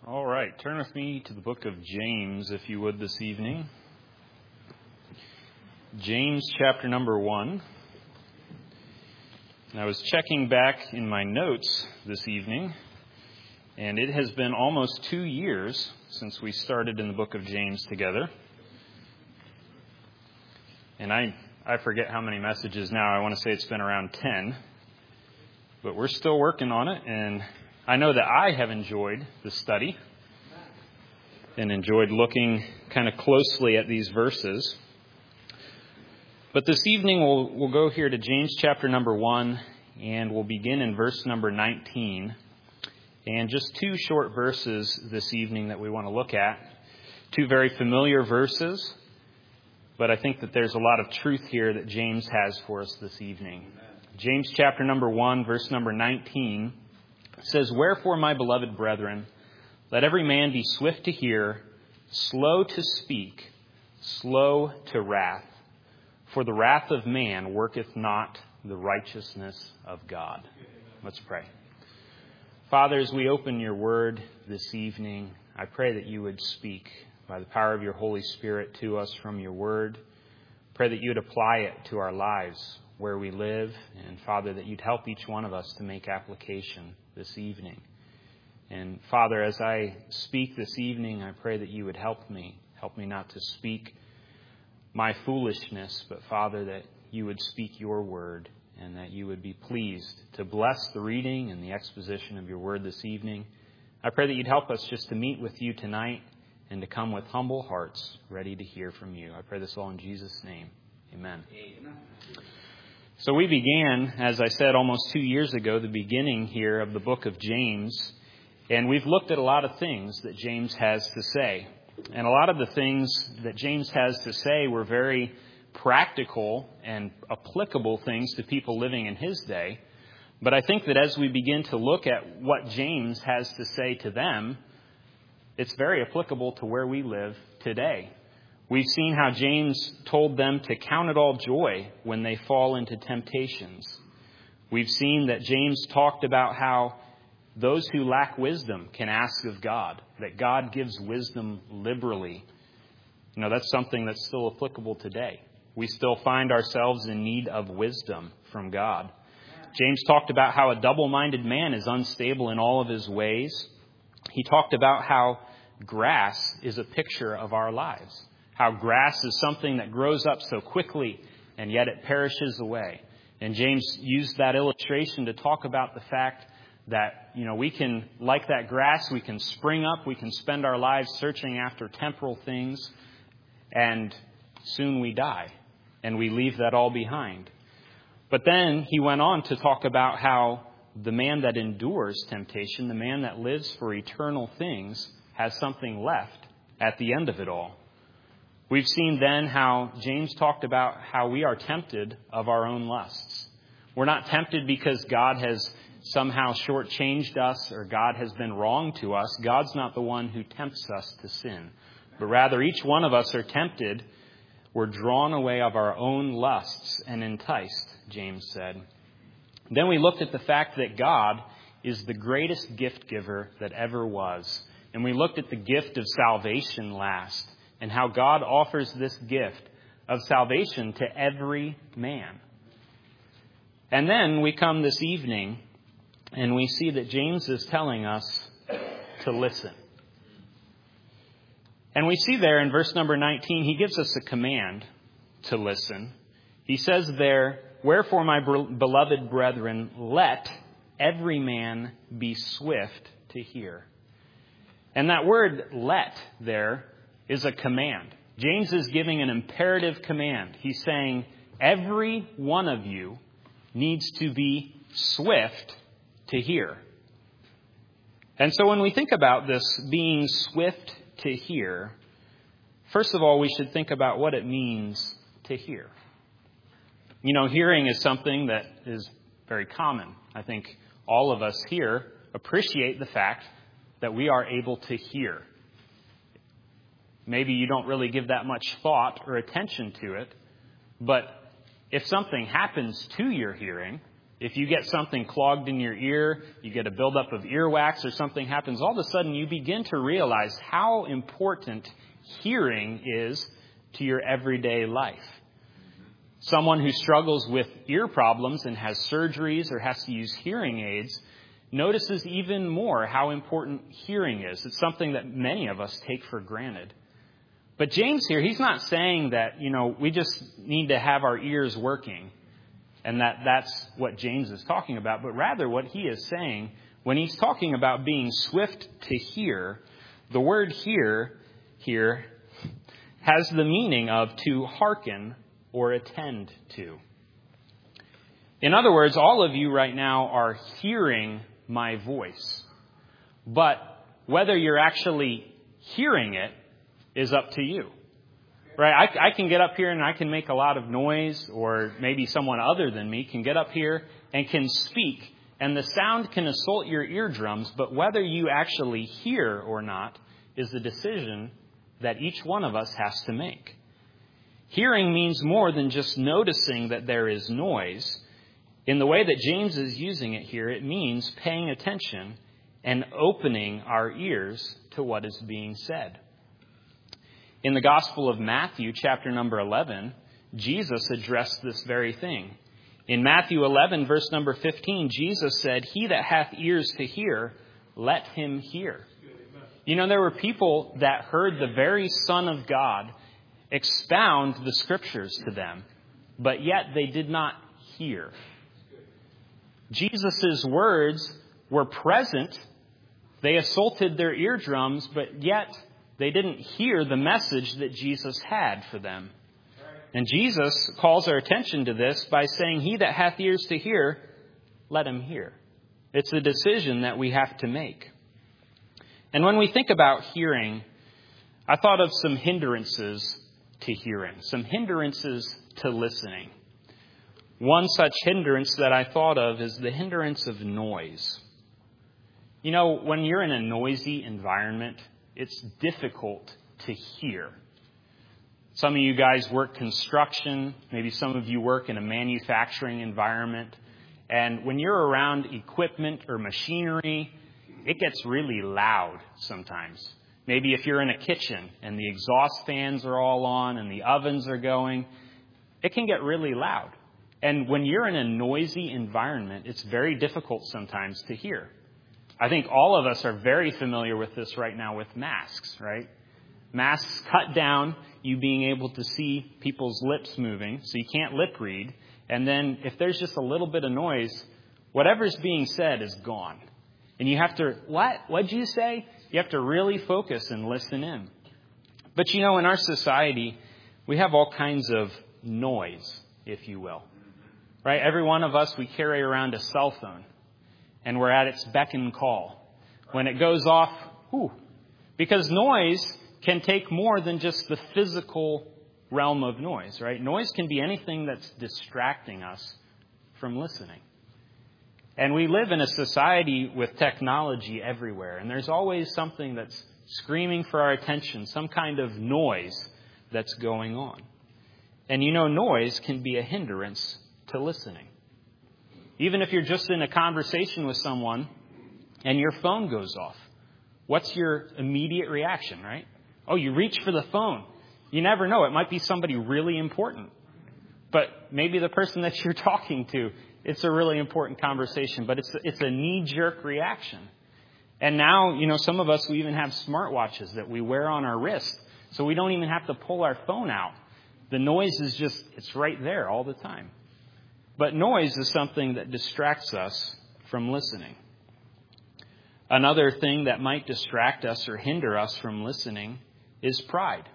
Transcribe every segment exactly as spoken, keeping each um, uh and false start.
All right, turn with me to the book of James, if you would, this evening. James chapter number one. And I was checking back in my notes this evening, and it has been almost two years since we started in the book of James together. And I, I forget how many messages now. I want to say it's been around ten. But we're still working on it, and I know that I have enjoyed the study and enjoyed looking kind of closely at these verses. But this evening we'll, we'll go here to James chapter number one, and we'll begin in verse number nineteen. And just two short verses this evening that we want to look at. Two very familiar verses, but I think that there's a lot of truth here that James has for us this evening. James chapter number one, verse number nineteen says, "Wherefore, my beloved brethren, let every man be swift to hear, slow to speak, slow to wrath. For the wrath of man worketh not the righteousness of God." Let's pray. Father, as we open your word this evening, I pray that you would speak by the power of your Holy Spirit to us from your word. Pray that you would apply it to our lives where we live. And Father, that you'd help each one of us to make application this evening. And Father, as I speak this evening, I pray that you would help me. Help me not to speak my foolishness, but Father, that you would speak your word and that you would be pleased to bless the reading and the exposition of your word this evening. I pray that you'd help us just to meet with you tonight and to come with humble hearts ready to hear from you. I pray this all in Jesus' name. Amen. Amen. So we began, as I said, almost two years ago, the beginning here of the book of James. And we've looked at a lot of things that James has to say. And a lot of the things that James has to say were very practical and applicable things to people living in his day. But I think that as we begin to look at what James has to say to them, it's very applicable to where we live today. We've seen how James told them to count it all joy when they fall into temptations. We've seen that James talked about how those who lack wisdom can ask of God, that God gives wisdom liberally. You know, that's something that's still applicable today. We still find ourselves in need of wisdom from God. James talked about how a double-minded man is unstable in all of his ways. He talked about how grass is a picture of our lives. How grass is something that grows up so quickly and yet it perishes away. And James used that illustration to talk about the fact that, you know, we can, like that grass, we can spring up, we can spend our lives searching after temporal things, and soon we die, and we leave that all behind. But then he went on to talk about how the man that endures temptation, the man that lives for eternal things, has something left at the end of it all. We've seen then how James talked about how we are tempted of our own lusts. We're not tempted because God has somehow shortchanged us or God has been wrong to us. God's not the one who tempts us to sin. But rather, each one of us are tempted. We're drawn away of our own lusts and enticed, James said. Then we looked at the fact that God is the greatest gift giver that ever was. And we looked at the gift of salvation last, and how God offers this gift of salvation to every man. And then we come this evening and we see that James is telling us to listen. And we see there in verse number nineteen, he gives us a command to listen. He says there, "Wherefore, my beloved brethren, let every man be swift to hear." And that word "let" there is a command. James is giving an imperative command. He's saying every one of you needs to be swift to hear. And so when we think about this being swift to hear, first of all, we should think about what it means to hear. You know, hearing is something that is very common. I think all of us here appreciate the fact that we are able to hear. Maybe you don't really give that much thought or attention to it, but if something happens to your hearing, If you get something clogged in your ear, you get a buildup of earwax or something happens, all of a sudden you begin to realize how important hearing is to your everyday life. Someone who struggles with ear problems and has surgeries or has to use hearing aids notices even more how important hearing is. It's something that many of us take for granted. But James here, he's not saying that, you know, we just need to have our ears working and that that's what James is talking about. But rather what he is saying when he's talking about being swift to hear, the word hear here has the meaning of to hearken or attend to. In other words, all of you right now are hearing my voice. But whether you're actually hearing it is up to you. Right? I, I can get up here and I can make a lot of noise, or maybe someone other than me can get up here and can speak, and the sound can assault your eardrums, but whether you actually hear or not is the decision that each one of us has to make. Hearing means more than just noticing that there is noise. In the way that James is using it here, it means paying attention and opening our ears to what is being said. In the Gospel of Matthew, chapter number eleven, Jesus addressed this very thing. In Matthew eleven, verse number fifteen, Jesus said, "He that hath ears to hear, let him hear." You know, there were people that heard the very Son of God expound the Scriptures to them, but yet they did not hear. Jesus' words were present. They assaulted their eardrums, but yet they didn't hear the message that Jesus had for them. And Jesus calls our attention to this by saying, "He that hath ears to hear, let him hear." It's a decision that we have to make. And when we think about hearing, I thought of some hindrances to hearing, some hindrances to listening. One such hindrance that I thought of is the hindrance of noise. You know, when you're in a noisy environment, it's difficult to hear. Some of you guys work construction. Maybe some of you work in a manufacturing environment. And when you're around equipment or machinery, it gets really loud sometimes. Maybe if you're in a kitchen and the exhaust fans are all on and the ovens are going, it can get really loud. And when you're in a noisy environment, it's very difficult sometimes to hear. I think all of us are very familiar with this right now with masks, right? Masks cut down you being able to see people's lips moving, so you can't lip read. And then if there's just a little bit of noise, whatever's being said is gone. And you have to, what? What'd you say? You have to really focus and listen in. But you know, in our society, we have all kinds of noise, if you will. Right? Every one of us, we carry around a cell phone. And we're at its beck and call. When it goes off, whew, because noise can take more than just the physical realm of noise, right? Noise can be anything that's distracting us from listening. And we live in a society with technology everywhere, and there's always something that's screaming for our attention, some kind of noise that's going on. And you know, noise can be a hindrance to listening. Even if you're just in a conversation with someone and your phone goes off, what's your immediate reaction, right? Oh, you reach for the phone. You never know. It might be somebody really important. But maybe the person that you're talking to, it's a really important conversation, but it's it's a knee-jerk reaction. And now, you know, some of us, we even have smartwatches that we wear on our wrist, so we don't even have to pull our phone out. The noise is just, it's right there all the time. But noise is something that distracts us from listening. Another thing that might distract us or hinder us from listening is pride.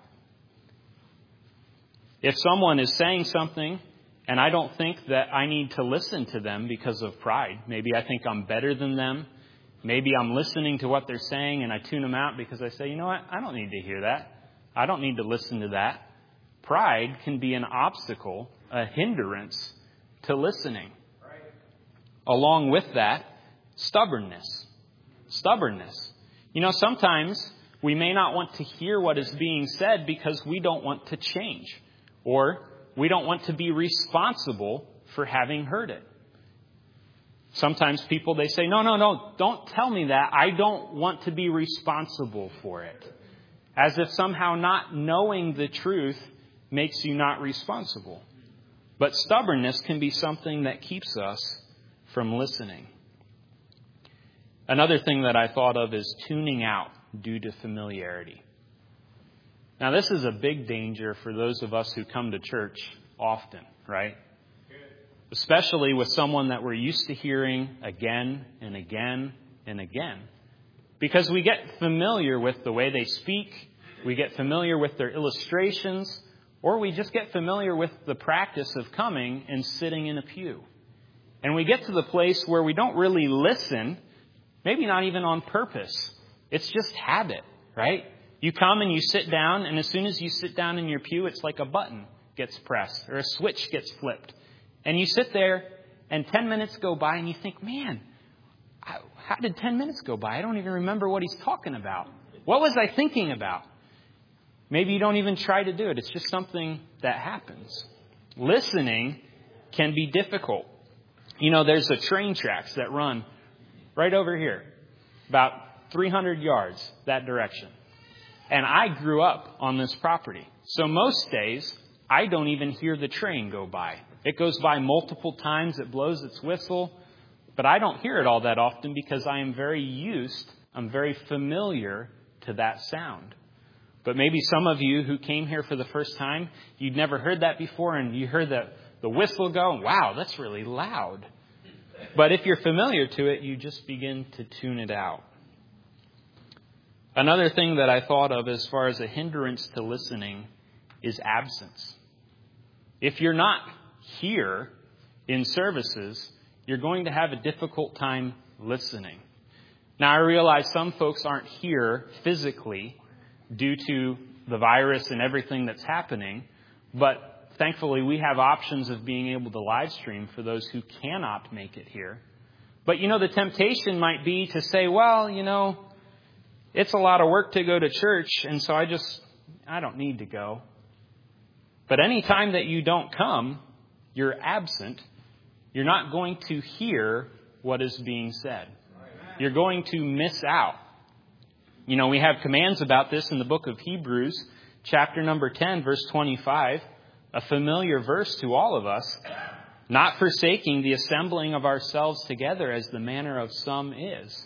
If someone is saying something and I don't think that I need to listen to them because of pride, maybe I think I'm better than them, maybe I'm listening to what they're saying and I tune them out because I say, you know what, I don't need to hear that. I don't need to listen to that. Pride can be an obstacle, a hindrance to listening. Right. Along with that, stubbornness. Stubbornness. You know, sometimes we may not want to hear what is being said because we don't want to change, or we don't want to be responsible for having heard it. Sometimes people, they say, no, no, no, don't tell me that. I don't want to be responsible for it. As if somehow not knowing the truth makes you not responsible. But stubbornness can be something that keeps us from listening. Another thing that I thought of is tuning out due to familiarity. Now, this is a big danger for those of us who come to church often, right? Especially with someone that we're used to hearing again and again and again. Because we get familiar with the way they speak, we get familiar with their illustrations, or we just get familiar with the practice of coming and sitting in a pew. And we get to the place where we don't really listen, maybe not even on purpose. It's just habit, right? You come and you sit down, and as soon as you sit down in your pew, it's like a button gets pressed or a switch gets flipped. And you sit there, and ten minutes go by, and you think, man, how did ten minutes go by? I don't even remember what he's talking about. What was I thinking about? Maybe you don't even try to do it. It's just something that happens. Listening can be difficult. You know, there's a train tracks that run right over here, about three hundred yards that direction. And I grew up on this property. So most days, I don't even hear the train go by. It goes by multiple times. It blows its whistle. But I don't hear it all that often because I am very used, I'm very familiar to that sound. But maybe some of you who came here for the first time, you'd never heard that before, and you heard the, the whistle go, and wow, that's really loud. But if you're familiar to it, you just begin to tune it out. Another thing that I thought of as far as a hindrance to listening is absence. If you're not here in services, you're going to have a difficult time listening. Now, I realize some folks aren't here physically due to the virus and everything that's happening, but thankfully we have options of being able to live stream for those who cannot make it here. But, you know, the temptation might be to say, well, you know, it's a lot of work to go to church, and so I just, I don't need to go. But any time that you don't come, you're absent. You're not going to hear what is being said. You're going to miss out. You know, we have commands about this in the book of Hebrews, chapter number ten, verse twenty-five, a familiar verse to all of us, not forsaking the assembling of ourselves together as the manner of some is,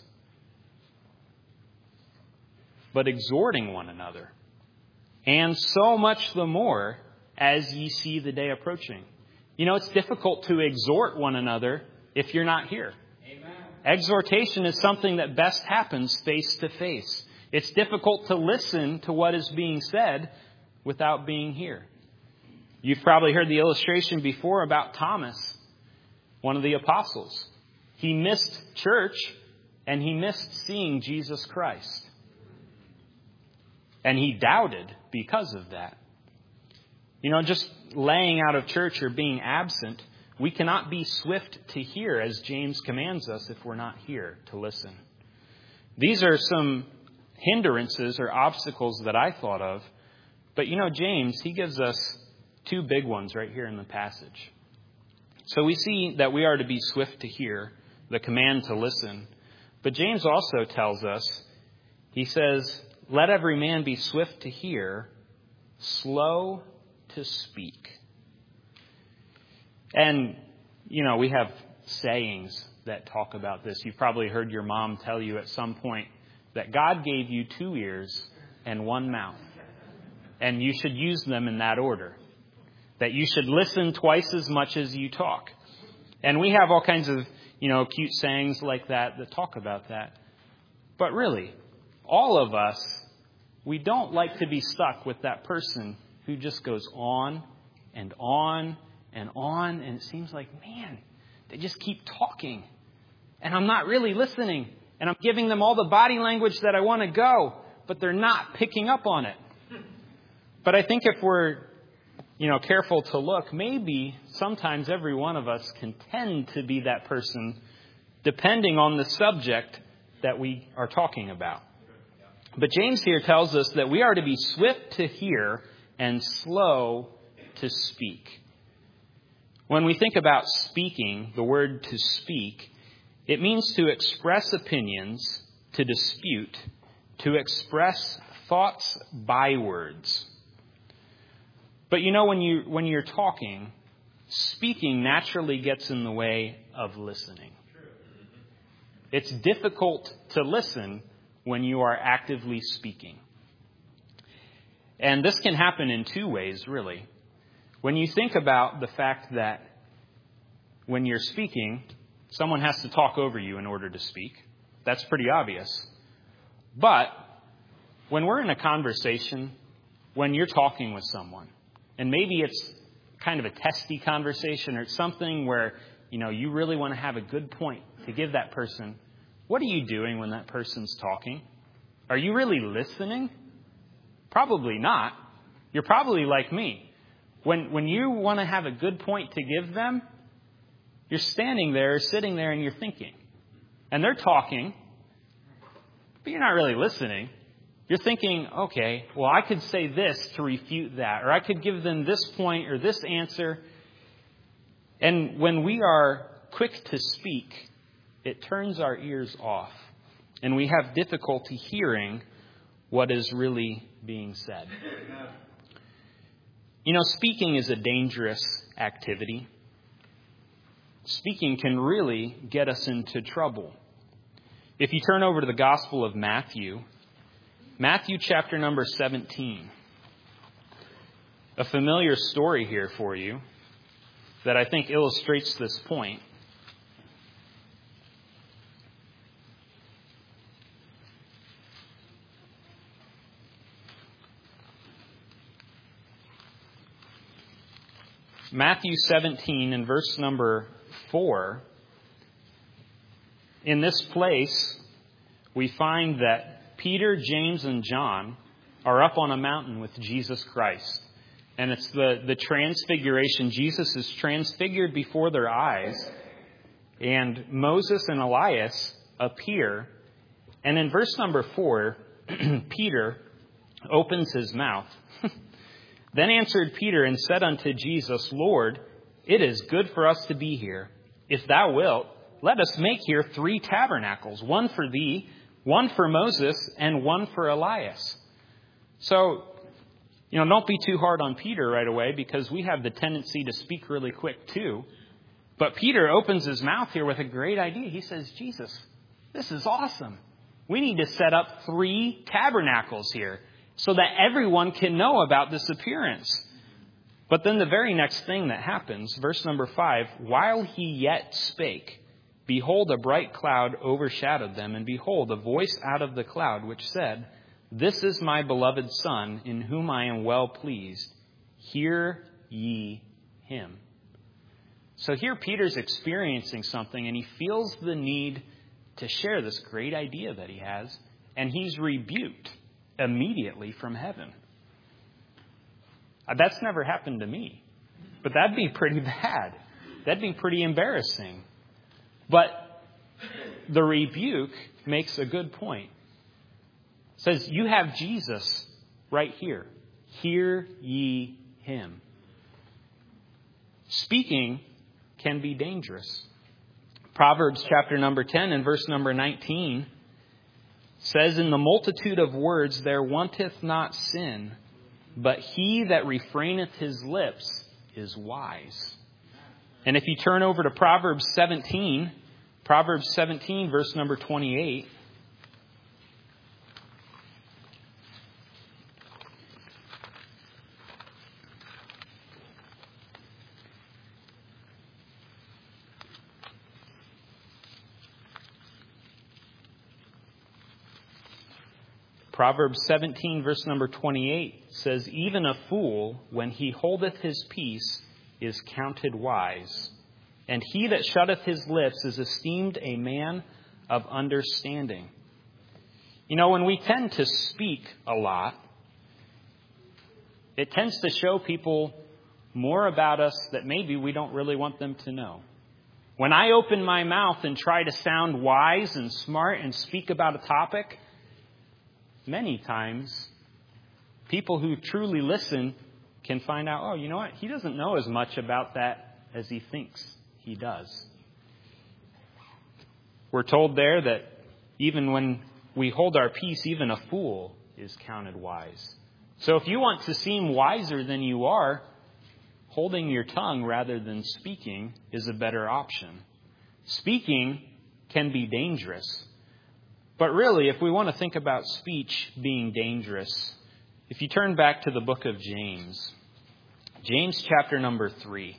but exhorting one another, and so much the more as ye see the day approaching. You know, it's difficult to exhort one another if you're not here. Amen. Exhortation is something that best happens face to face. It's difficult to listen to what is being said without being here. You've probably heard the illustration before about Thomas, one of the apostles. He missed church and he missed seeing Jesus Christ. And he doubted because of that. You know, just laying out of church or being absent, we cannot be swift to hear as James commands us if we're not here to listen. These are some hindrances or obstacles that I thought of. But, you know, James, he gives us two big ones right here in the passage. So we see that we are to be swift to hear, the command to listen. But James also tells us, he says, let every man be swift to hear, slow to speak. And, you know, we have sayings that talk about this. You've probably heard your mom tell you at some point that God gave you two ears and one mouth, and you should use them in that order. That you should listen twice as much as you talk. And we have all kinds of, you know, cute sayings like that that talk about that. But really, all of us, we don't like to be stuck with that person who just goes on and on and on. And it seems like, man, they just keep talking. And I'm not really listening. And I'm giving them all the body language that I want to go. But they're not picking up on it. But I think if we're, you know, careful to look, maybe sometimes every one of us can tend to be that person depending on the subject that we are talking about. But James here tells us that we are to be swift to hear and slow to speak. When we think about speaking, the word to speak, It means to express opinions, to dispute, to express thoughts by words. But you know, when you when you're talking, speaking naturally gets in the way of listening. It's difficult to listen when you are actively speaking. And this can happen in two ways, really. When you think about the fact that when you're speaking, someone has to talk over you in order to speak. That's pretty obvious. But when we're in a conversation, when you're talking with someone, and maybe it's kind of a testy conversation or it's something where, you know, you really want to have a good point to give that person, what are you doing when that person's talking? Are you really listening? Probably not. You're probably like me. When when you want to have a good point to give them, you're standing there, sitting there, and you're thinking. And they're talking, but you're not really listening. You're thinking, okay, well, I could say this to refute that, or I could give them this point or this answer. And when we are quick to speak, it turns our ears off, and we have difficulty hearing what is really being said. You know, speaking is a dangerous activity. Speaking can really get us into trouble. If you turn over to the Gospel of Matthew, Matthew chapter number seventeen, a familiar story here for you that I think illustrates this point. Matthew seventeen and verse number four. In this place, we find that Peter, James, and John are up on a mountain with Jesus Christ. And it's the, the transfiguration. Jesus is transfigured before their eyes. And Moses and Elias appear. And in verse number four, Peter opens his mouth. Then answered Peter and said unto Jesus, Lord, it is good for us to be here. If thou wilt, let us make here three tabernacles, one for thee, one for Moses, and one for Elias. So, you know, don't be too hard on Peter right away, because we have the tendency to speak really quick too. But Peter opens his mouth here with a great idea. He says, Jesus, this is awesome. We need to set up three tabernacles here, so that everyone can know about this appearance. But then the very next thing that happens, verse number five, while he yet spake, behold, a bright cloud overshadowed them, and behold, a voice out of the cloud which said, This is my beloved Son, in whom I am well pleased. Hear ye him. So here Peter's experiencing something, and he feels the need to share this great idea that he has, and he's rebuked immediately from heaven. That's never happened to me. But that'd be pretty bad. That'd be pretty embarrassing. But the rebuke makes a good point. It says, you have Jesus right here. Hear ye him. Speaking can be dangerous. Proverbs chapter number ten and verse number nineteen says, In the multitude of words there wanteth not sin, but he that refraineth his lips is wise. And if you turn over to Proverbs seventeen, Proverbs seventeen, verse number twenty-eight, Proverbs seventeen, verse number twenty-eight says, Even a fool, when he holdeth his peace, is counted wise, and he that shutteth his lips is esteemed a man of understanding. You know, when we tend to speak a lot, it tends to show people more about us that maybe we don't really want them to know. When I open my mouth and try to sound wise and smart and speak about a topic, many times, people who truly listen can find out, oh, you know what? He doesn't know as much about that as he thinks he does. We're told there that even when we hold our peace, even a fool is counted wise. So if you want to seem wiser than you are, holding your tongue rather than speaking is a better option. Speaking can be dangerous. But really, if we want to think about speech being dangerous, if you turn back to the book of James, James chapter number three.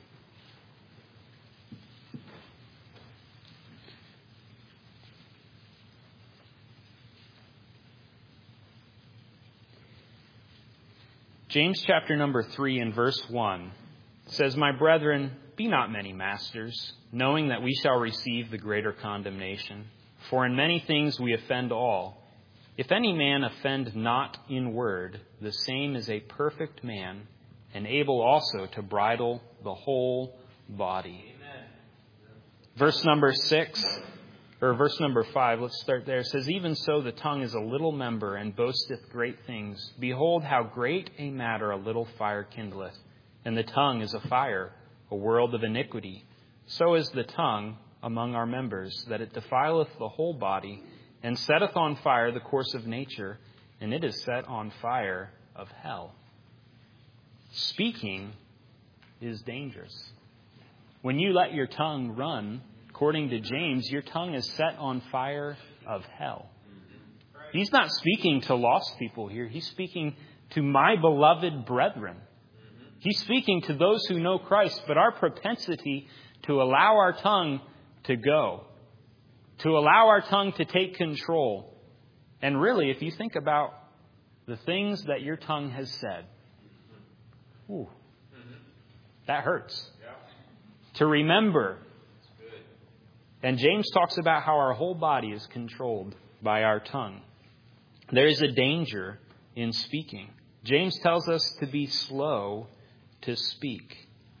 James chapter number three and verse one says, "My brethren, be not many masters, knowing that we shall receive the greater condemnation. For in many things we offend all. If any man offend not in word, the same is a perfect man, and able also to bridle the whole body." Amen. Verse number six, or verse number five, let's start there. It says, "Even so the tongue is a little member, and boasteth great things. Behold, how great a matter a little fire kindleth. And the tongue is a fire, a world of iniquity. So is the tongue among our members, that it defileth the whole body, and setteth on fire the course of nature, and it is set on fire of hell." Speaking is dangerous. When you let your tongue run, according to James, your tongue is set on fire of hell. He's not speaking to lost people here. He's speaking to my beloved brethren. He's speaking to those who know Christ, but our propensity to allow our tongue to go, to allow our tongue to take control. And really, if you think about the things that your tongue has said, ooh, that hurts. To remember. And James talks about how our whole body is controlled by our tongue. There is a danger in speaking. James tells us to be slow to speak.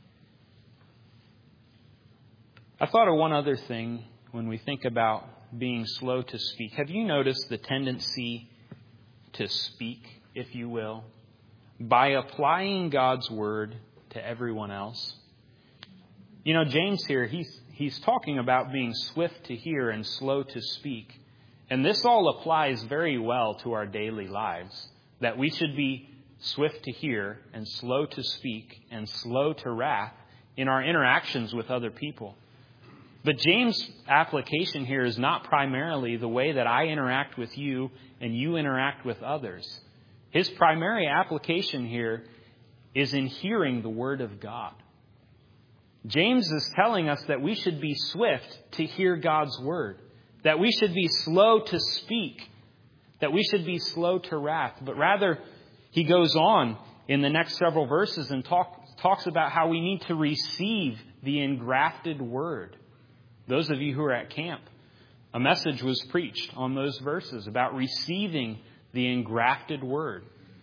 I thought of one other thing when we think about being slow to speak. Have you noticed the tendency to speak, if you will, by applying God's word to everyone else? You know, James here, he's he's talking about being swift to hear and slow to speak. And this all applies very well to our daily lives, that we should be swift to hear and slow to speak and slow to wrath in our interactions with other people. But James' application here is not primarily the way that I interact with you and you interact with others. His primary application here is in hearing the word of God. James is telling us that we should be swift to hear God's word, that we should be slow to speak, that we should be slow to wrath. But rather, he goes on in the next several verses and talk, talks about how we need to receive the engrafted word. Those of you who are at camp, a message was preached on those verses about receiving the engrafted word.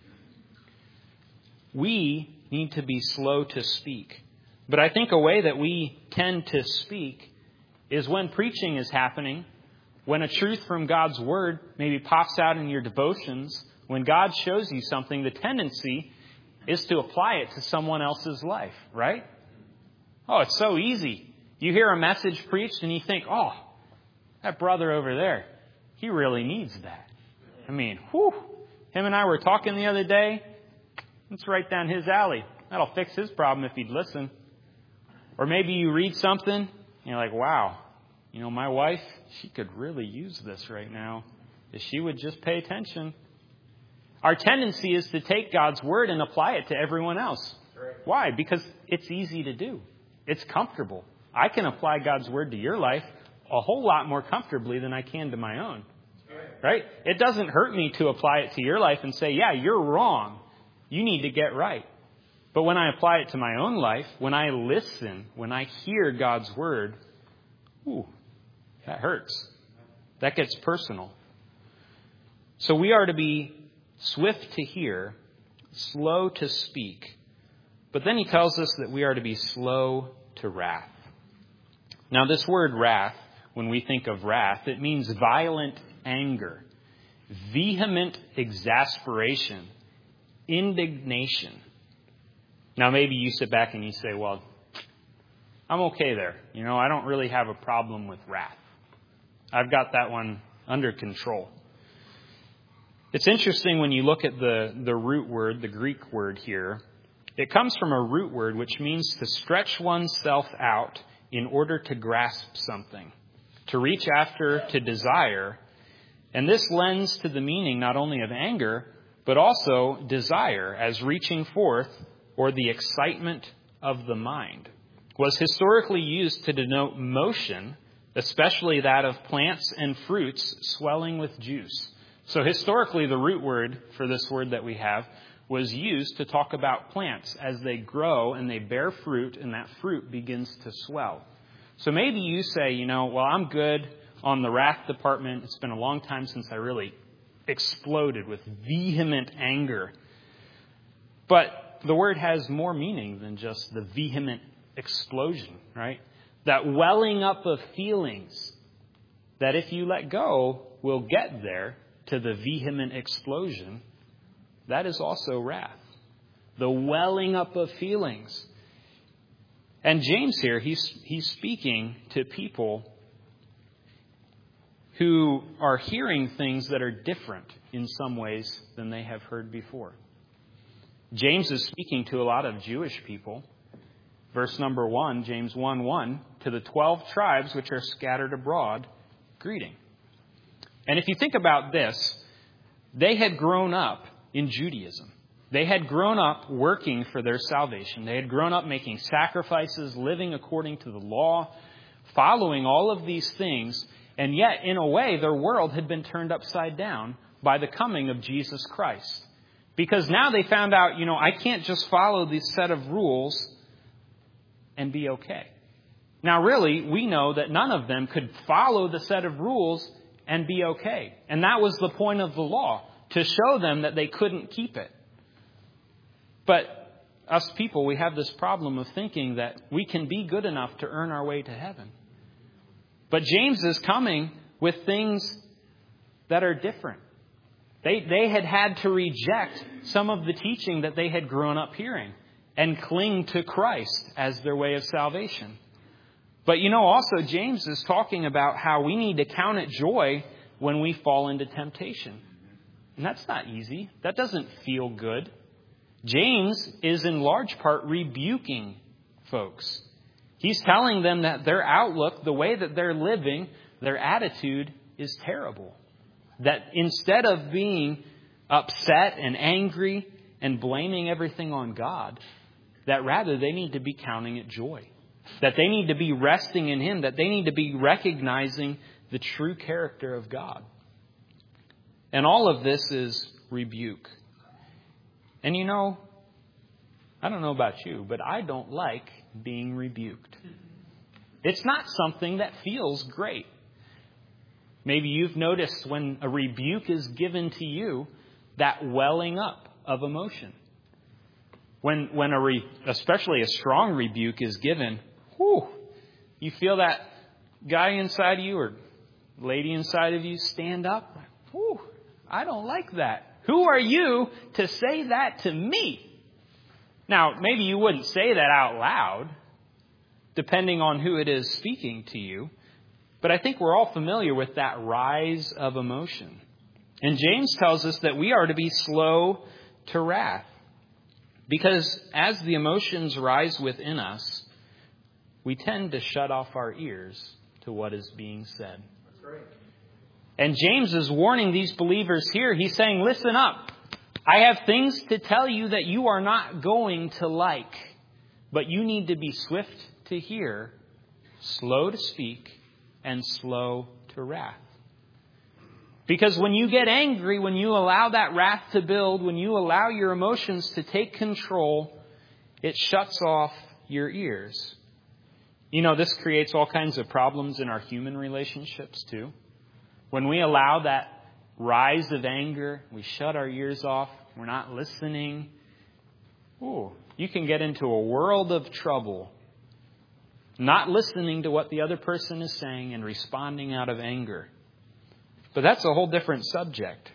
We need to be slow to speak. But I think a way that we tend to speak is when preaching is happening, when a truth from God's word maybe pops out in your devotions, when God shows you something, the tendency is to apply it to someone else's life, right? Oh, it's so easy. You hear a message preached and you think, oh, that brother over there, he really needs that. I mean, whew, him and I were talking the other day. It's right down his alley. That'll fix his problem if he'd listen. Or maybe you read something and you're like, wow, you know, my wife, she could really use this right now if she would just pay attention. Our tendency is to take God's word and apply it to everyone else. Why? Because it's easy to do. It's comfortable. I can apply God's word to your life a whole lot more comfortably than I can to my own. Right? It doesn't hurt me to apply it to your life and say, yeah, you're wrong. You need to get right. But when I apply it to my own life, when I listen, when I hear God's word, ooh, that hurts. That gets personal. So we are to be swift to hear, slow to speak. But then he tells us that we are to be slow to wrath. Now, this word wrath, when we think of wrath, it means violent anger, vehement exasperation, indignation. Now, maybe you sit back and you say, well, I'm okay there. You know, I don't really have a problem with wrath. I've got that one under control. It's interesting when you look at the, the root word, the Greek word here. It comes from a root word which means to stretch oneself out in order to grasp something, to reach after, to desire. And this lends to the meaning not only of anger, but also desire as reaching forth, or the excitement of the mind. Was historically used to denote motion, especially that of plants and fruits swelling with juice. So historically, the root word for this word that we have was used to talk about plants as they grow and they bear fruit, and that fruit begins to swell. So maybe you say, you know, well, I'm good on the wrath department. It's been a long time since I really exploded with vehement anger. But the word has more meaning than just the vehement explosion, right? That welling up of feelings that if you let go will get there to the vehement explosion. That is also wrath. The welling up of feelings. And James here, he's, he's speaking to people who are hearing things that are different in some ways than they have heard before. James is speaking to a lot of Jewish people. Verse number one, James one one, to the twelve tribes which are scattered abroad, greeting. And if you think about this, they had grown up in Judaism. They had grown up working for their salvation. They had grown up making sacrifices, living according to the law, following all of these things. And yet, in a way, their world had been turned upside down by the coming of Jesus Christ. Because now they found out, you know, I can't just follow this set of rules and be okay. Now, really, we know that none of them could follow the set of rules and be okay. And that was the point of the law, to show them that they couldn't keep it. But us people, we have this problem of thinking that we can be good enough to earn our way to heaven. But James is coming with things that are different. They, they had had to reject some of the teaching that they had grown up hearing and cling to Christ as their way of salvation. But you know, also James is talking about how we need to count it joy when we fall into temptation. And that's not easy. That doesn't feel good. James is in large part rebuking folks. He's telling them that their outlook, the way that they're living, their attitude is terrible. That instead of being upset and angry and blaming everything on God, that rather they need to be counting it joy. That they need to be resting in Him. That they need to be recognizing the true character of God. And all of this is rebuke. And you know, I don't know about you, but I don't like being rebuked. It's not something that feels great. Maybe you've noticed when a rebuke is given to you, that welling up of emotion. When when a re, especially a strong rebuke is given, whew, you feel that guy inside of you or lady inside of you stand up. Whew, I don't like that. Who are you to say that to me? Now, maybe you wouldn't say that out loud, depending on who it is speaking to you. But I think we're all familiar with that rise of emotion. And James tells us that we are to be slow to wrath. Because as the emotions rise within us, we tend to shut off our ears to what is being said. That's right. And James is warning these believers here. He's saying, listen up. I have things to tell you that you are not going to like. But you need to be swift to hear, slow to speak, and slow to wrath. Because when you get angry, when you allow that wrath to build, when you allow your emotions to take control, it shuts off your ears. You know, this creates all kinds of problems in our human relationships too. When we allow that rise of anger, we shut our ears off, we're not listening. Ooh, you can get into a world of trouble, not listening to what the other person is saying and responding out of anger. But that's a whole different subject.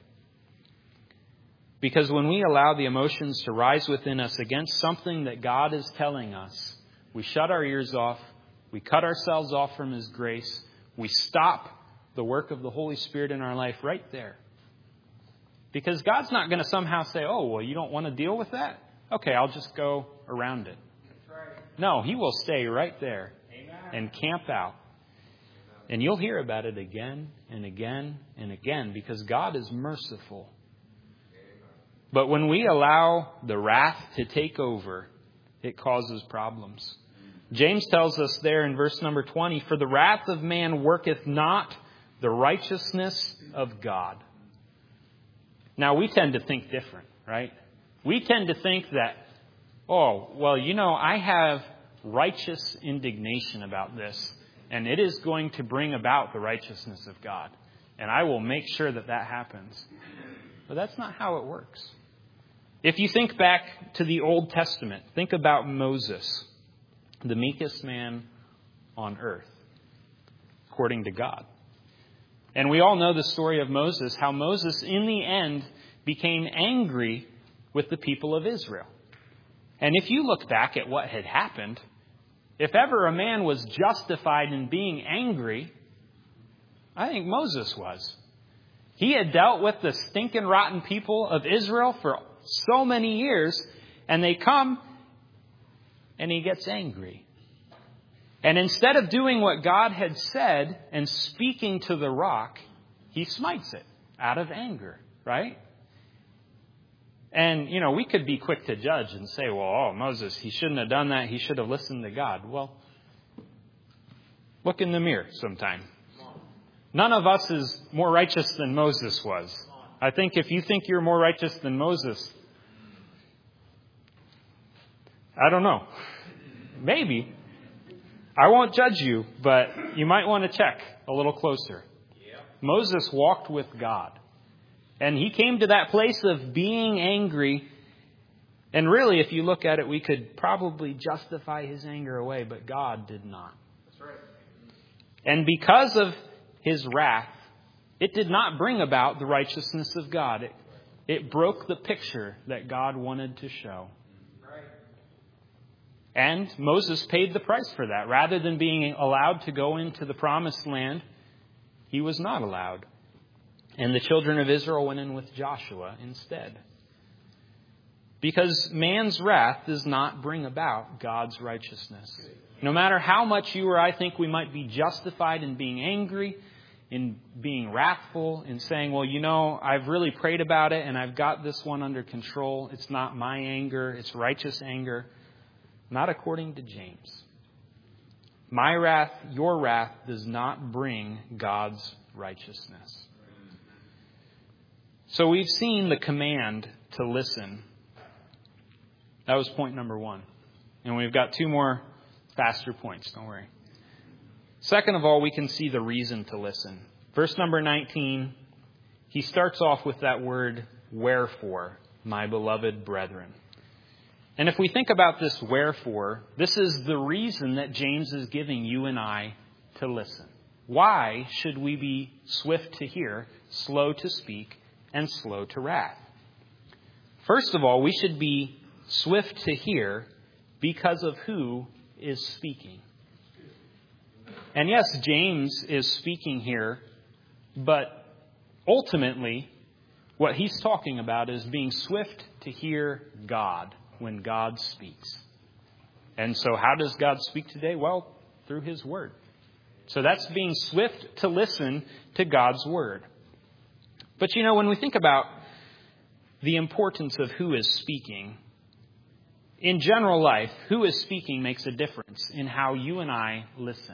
Because when we allow the emotions to rise within us against something that God is telling us, we shut our ears off, we cut ourselves off from His grace, we stop the work of the Holy Spirit in our life right there. Because God's not going to somehow say, oh, well, you don't want to deal with that? Okay, I'll just go around it. That's right. No, He will stay right there. Amen. And camp out. And you'll hear about it again and again and again because God is merciful. But when we allow the wrath to take over, it causes problems. James tells us there in verse number twenty, for the wrath of man worketh not the righteousness of God. Now, we tend to think different, right? We tend to think that, oh, well, you know, I have righteous indignation about this, and it is going to bring about the righteousness of God. And I will make sure that that happens. But that's not how it works. If you think back to the Old Testament, think about Moses, the meekest man on earth, according to God. And we all know the story of Moses, how Moses in the end became angry with the people of Israel. And if you look back at what had happened, if ever a man was justified in being angry, I think Moses was. He had dealt with the stinking rotten people of Israel for so many years, and they come and he gets angry. And instead of doing what God had said and speaking to the rock, he smites it out of anger, right? And, you know, we could be quick to judge and say, well, oh, Moses, he shouldn't have done that. He should have listened to God. Well, look in the mirror sometime. None of us is more righteous than Moses was. I think if you think you're more righteous than Moses, I don't know. Maybe. I won't judge you, but you might want to check a little closer. Yeah. Moses walked with God. And he came to that place of being angry. And really, if you look at it, we could probably justify his anger away, but God did not. That's right. And because of his wrath, it did not bring about the righteousness of God. It, it broke the picture that God wanted to show. And Moses paid the price for that. Rather than being allowed to go into the promised land, he was not allowed. And the children of Israel went in with Joshua instead. Because man's wrath does not bring about God's righteousness. No matter how much you or I think we might be justified in being angry, in being wrathful, in saying, well, you know, I've really prayed about it and I've got this one under control. It's not my anger, it's righteous anger. Not according to James. My wrath, your wrath, does not bring God's righteousness. So we've seen the command to listen. That was point number one. And we've got two more faster points, don't worry. Second of all, we can see the reason to listen. Verse number nineteen, he starts off with that word, wherefore, my beloved brethren. And if we think about this wherefore, this is the reason that James is giving you and I to listen. Why should we be swift to hear, slow to speak, and slow to wrath? First of all, we should be swift to hear because of who is speaking. And yes, James is speaking here, but ultimately, what he's talking about is being swift to hear God when God speaks. And so how does God speak today? Well, through His Word. So that's being swift to listen to God's Word. But you know, when we think about the importance of who is speaking, in general life, who is speaking makes a difference in how you and I listen.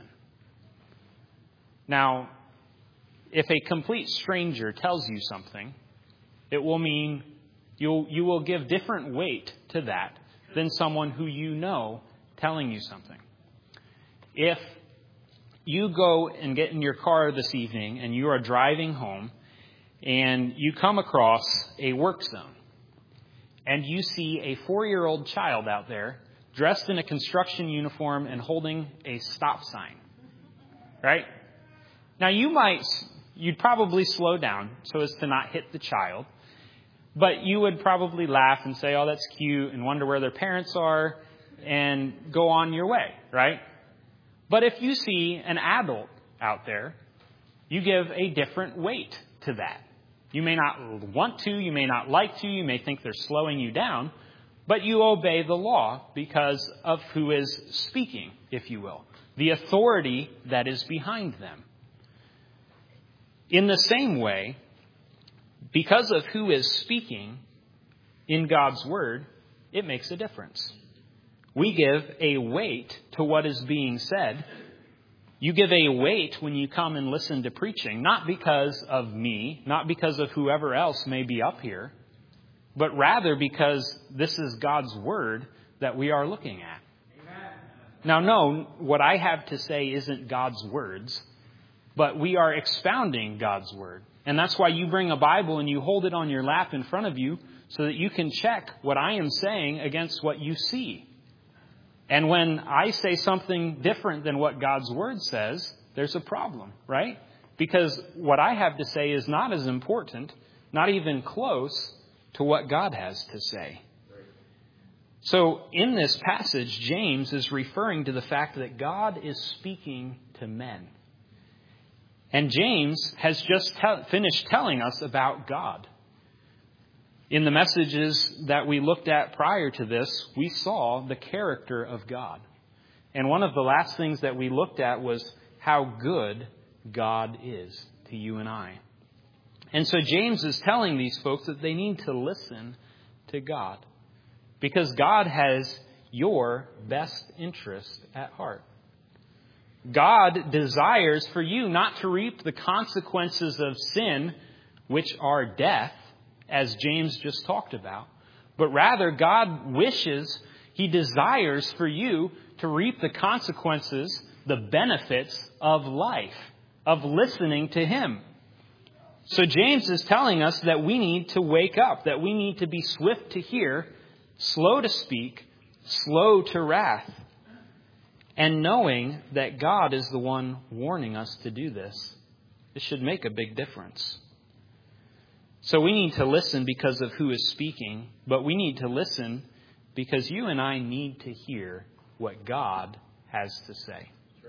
Now, if a complete stranger tells you something, it will mean You'll, you will give different weight to that than someone who you know telling you something. If you go and get in your car this evening and you are driving home and you come across a work zone and you see a four-year-old child out there dressed in a construction uniform and holding a stop sign, right? Now you might, you'd probably slow down so as to not hit the child. But you would probably laugh and say, oh, that's cute, and wonder where their parents are, and go on your way, right? But if you see an adult out there you give a different weight to that. You may not want to, you may not like to, you may think they're slowing you down, but you obey the law because of who is speaking, if you will, the authority that is behind them. In the same way, because of who is speaking in God's Word, it makes a difference. We give a weight to what is being said. You give a weight when you come and listen to preaching, not because of me, not because of whoever else may be up here, but rather because this is God's Word that we are looking at. Amen. Now, no, what I have to say isn't God's words, but we are expounding God's Word. And that's why you bring a Bible and you hold it on your lap in front of you so that you can check what I am saying against what you see. And when I say something different than what God's Word says, there's a problem, right? Because what I have to say is not as important, not even close to what God has to say. So in this passage, James is referring to the fact that God is speaking to men. And James has just te- finished telling us about God. In the messages that we looked at prior to this, we saw the character of God. And one of the last things that we looked at was how good God is to you and I. And so James is telling these folks that they need to listen to God, because God has your best interest at heart. God desires for you not to reap the consequences of sin, which are death, as James just talked about, but rather God wishes, He desires for you to reap the consequences, the benefits of life, of listening to Him. So James is telling us that we need to wake up, that we need to be swift to hear, slow to speak, slow to wrath, and knowing that God is the one warning us to do this. This should make a big difference. So we need to listen because of who is speaking, but we need to listen because you and I need to hear what God has to say.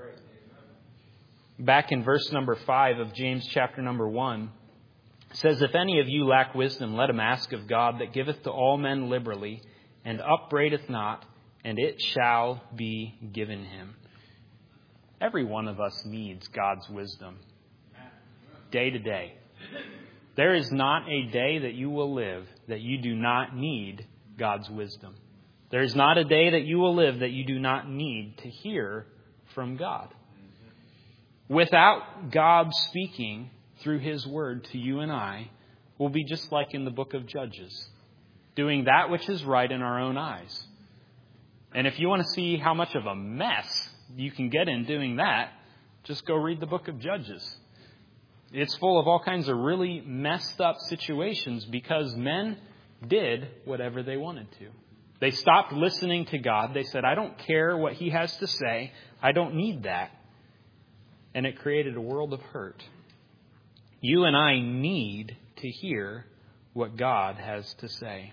Back in verse number five of James chapter number one, it says, "If any of you lack wisdom, let him ask of God, that giveth to all men liberally, and upbraideth not, and it shall be given him." Every one of us needs God's wisdom day to day. There is not a day that you will live that you do not need God's wisdom. There is not a day that you will live that you do not need to hear from God. Without God speaking through His Word to you and I, we'll be just like in the book of Judges, doing that which is right in our own eyes. And if you want to see how much of a mess you can get in doing that, just go read the book of Judges. It's full of all kinds of really messed up situations because men did whatever they wanted to. They stopped listening to God. They said, I don't care what He has to say. I don't need that. And it created a world of hurt. You and I need to hear what God has to say.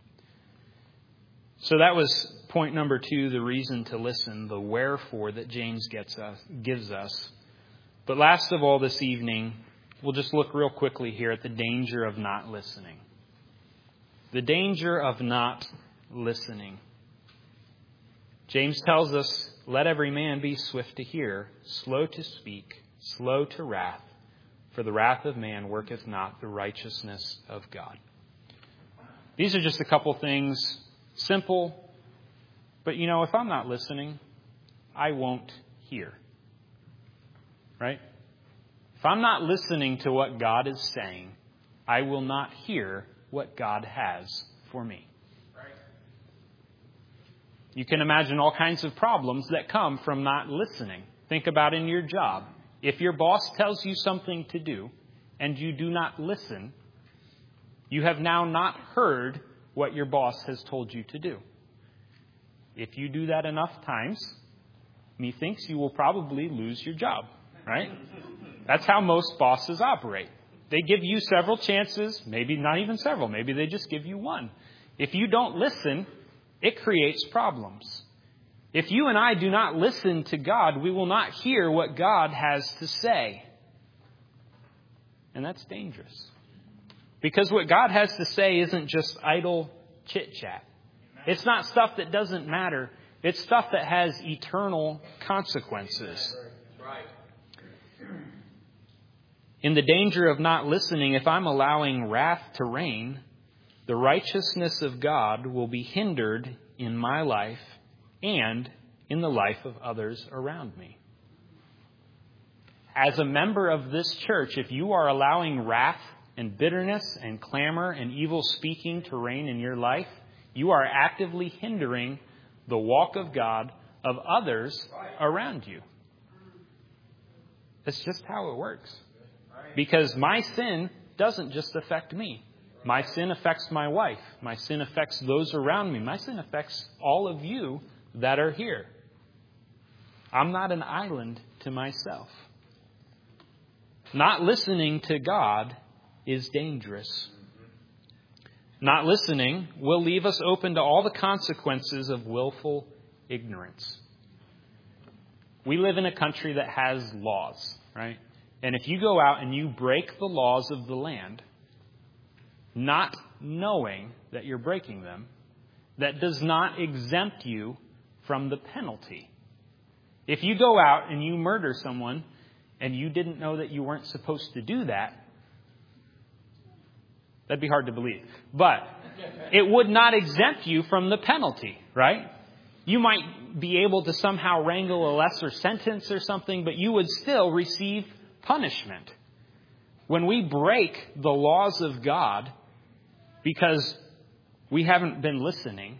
So that was point number two, the reason to listen, the wherefore that James gets us, gives us. But last of all this evening, we'll just look real quickly here at the danger of not listening. The danger of not listening. James tells us, let every man be swift to hear, slow to speak, slow to wrath, for the wrath of man worketh not the righteousness of God. These are just a couple things, simple, but you know, if I'm not listening, I won't hear. Right? If I'm not listening to what God is saying, I will not hear what God has for me. Right. You can imagine all kinds of problems that come from not listening. Think about in your job. If your boss tells you something to do and you do not listen, you have now not heard what your boss has told you to do. If you do that enough times, methinks you will probably lose your job, right? That's how most bosses operate. They give you several chances, maybe not even several, maybe they just give you one. If you don't listen, it creates problems. If you and I do not listen to God, we will not hear what God has to say. And that's dangerous. Because what God has to say isn't just idle chit-chat. It's not stuff that doesn't matter. It's stuff that has eternal consequences. In the danger of not listening, if I'm allowing wrath to reign, the righteousness of God will be hindered in my life and in the life of others around me. As a member of this church, if you are allowing wrath and bitterness and clamor and evil speaking to reign in your life, you are actively hindering the walk of God of others around you. That's just how it works. Because my sin doesn't just affect me. My sin affects my wife. My sin affects those around me. My sin affects all of you that are here. I'm not an island to myself. Not listening to God is dangerous. Not listening will leave us open to all the consequences of willful ignorance. We live in a country that has laws, right? And if you go out and you break the laws of the land, not knowing that you're breaking them, that does not exempt you from the penalty. If you go out and you murder someone and you didn't know that you weren't supposed to do that, that'd be hard to believe. But it would not exempt you from the penalty, right? You might be able to somehow wrangle a lesser sentence or something, but you would still receive punishment. When we break the laws of God because we haven't been listening,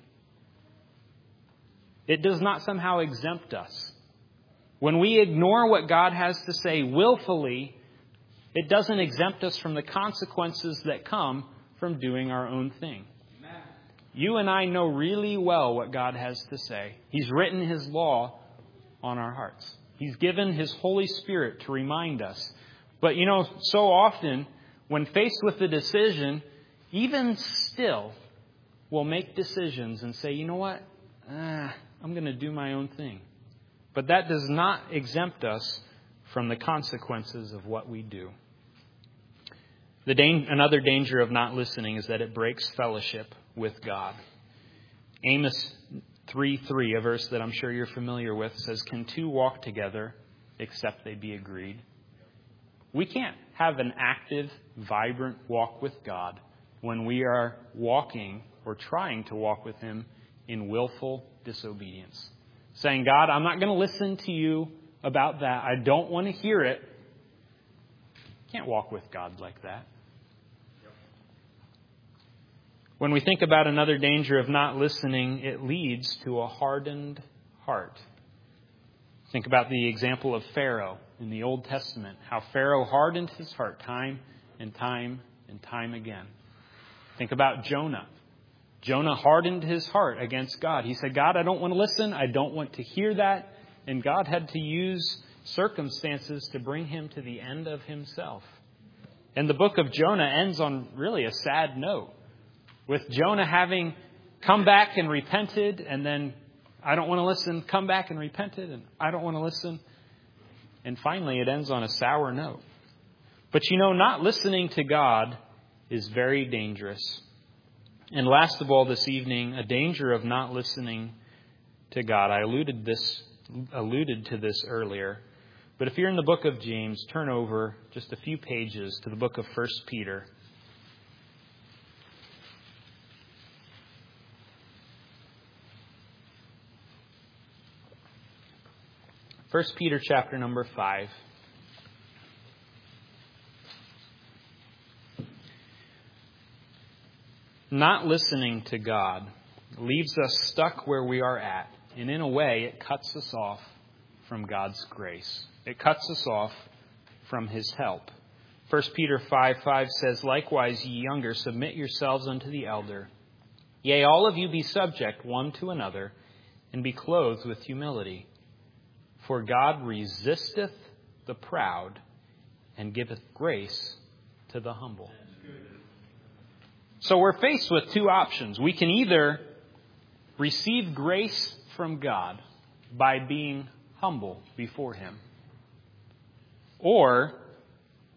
it does not somehow exempt us. When we ignore what God has to say willfully, it doesn't exempt us from the consequences that come from doing our own thing. Amen. You and I know really well what God has to say. He's written His law on our hearts. He's given His Holy Spirit to remind us. But, you know, so often, when faced with the decision, even still, we'll make decisions and say, you know what? Ah, I'm going to do my own thing. But that does not exempt us from the consequences of what we do. The da- another danger of not listening is that it breaks fellowship with God. Amos three three, a verse that I'm sure you're familiar with, says, "Can two walk together except they be agreed?" We can't have an active, vibrant walk with God when we are walking or trying to walk with Him in willful disobedience. Saying, God, I'm not going to listen to you about that. I don't want to hear it. Can't walk with God like that. When we think about another danger of not listening, it leads to a hardened heart. Think about the example of Pharaoh in the Old Testament, how Pharaoh hardened his heart time and time and time again. Think about Jonah. Jonah hardened his heart against God. He said, God, I don't want to listen. I don't want to hear that. And God had to use circumstances to bring him to the end of himself. And the book of Jonah ends on really a sad note, with Jonah having come back and repented, and then I don't want to listen, come back and repented, and I don't want to listen. And finally, it ends on a sour note. But you know, not listening to God is very dangerous. And last of all this evening, a danger of not listening to God. I alluded this alluded to this earlier. But if you're in the book of James, turn over just a few pages to the book of First Peter. First Peter chapter number five. Not listening to God leaves us stuck where we are at. And in a way, it cuts us off from God's grace. It cuts us off from His help. First Peter five five says, "Likewise, ye younger, submit yourselves unto the elder. Yea, all of you be subject one to another, and be clothed with humility. For God resisteth the proud, and giveth grace to the humble." So we're faced with two options. We can either receive grace from God by being humble before Him, or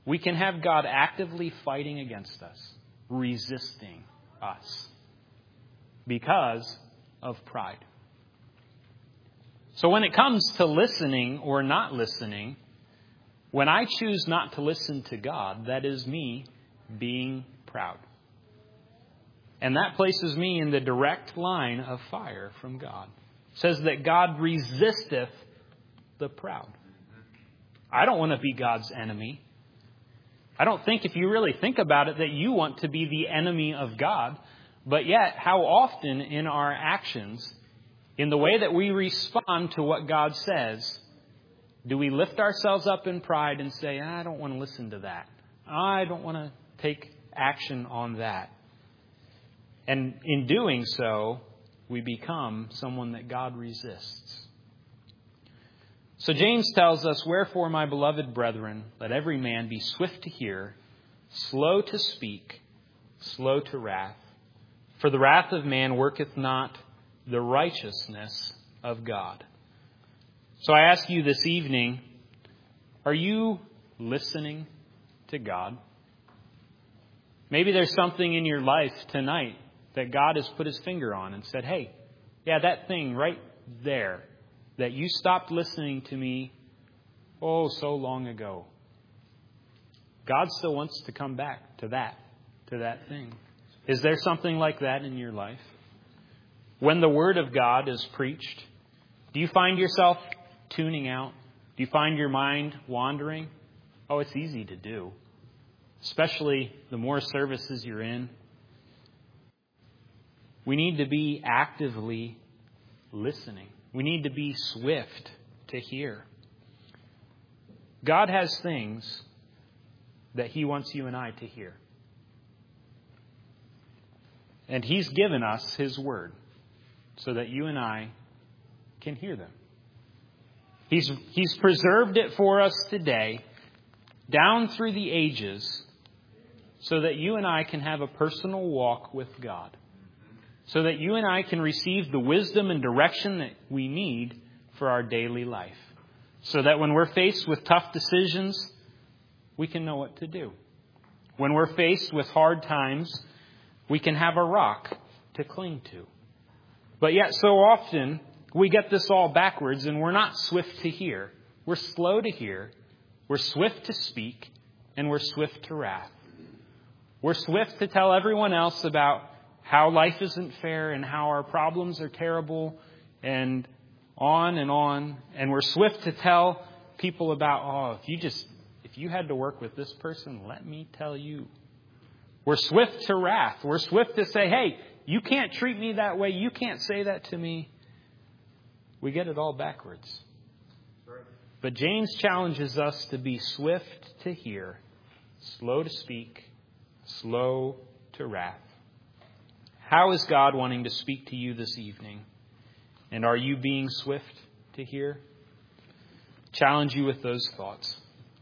we can have God actively fighting against us, resisting us because of pride. So when it comes to listening or not listening, when I choose not to listen to God, that is me being proud. And that places me in the direct line of fire from God. It says that God resisteth the proud. I don't want to be God's enemy. I don't think, if you really think about it, that you want to be the enemy of God. But yet, how often in our actions, in the way that we respond to what God says, do we lift ourselves up in pride and say, I don't want to listen to that. I don't want to take action on that. And in doing so, we become someone that God resists. So James tells us, wherefore, my beloved brethren, let every man be swift to hear, slow to speak, slow to wrath. For the wrath of man worketh not the righteousness of God. So I ask you this evening, are you listening to God? Maybe there's something in your life tonight that God has put his finger on and said, hey, yeah, that thing right there, that you stopped listening to me, oh, so long ago. God still wants to come back to that, to that thing. Is there something like that in your life? When the Word of God is preached, do you find yourself tuning out? Do you find your mind wandering? Oh, it's easy to do, especially the more services you're in. We need to be actively listening. We need to be swift to hear. God has things that he wants you and I to hear. And he's given us his word so that you and I can hear them. He's, he's preserved it for us today, down through the ages, so that you and I can have a personal walk with God. So that you and I can receive the wisdom and direction that we need for our daily life. So that when we're faced with tough decisions, we can know what to do. When we're faced with hard times, we can have a rock to cling to. But yet so often, we get this all backwards and we're not swift to hear. We're slow to hear. We're swift to speak. And we're swift to wrath. We're swift to tell everyone else about how life isn't fair and how our problems are terrible and on and on. And we're swift to tell people about, oh, if you just, if you had to work with this person, let me tell you. We're swift to wrath. We're swift to say, hey, you can't treat me that way. You can't say that to me. We get it all backwards. But James challenges us to be swift to hear, slow to speak, slow to wrath. How is God wanting to speak to you this evening? And are you being swift to hear? Challenge you with those thoughts.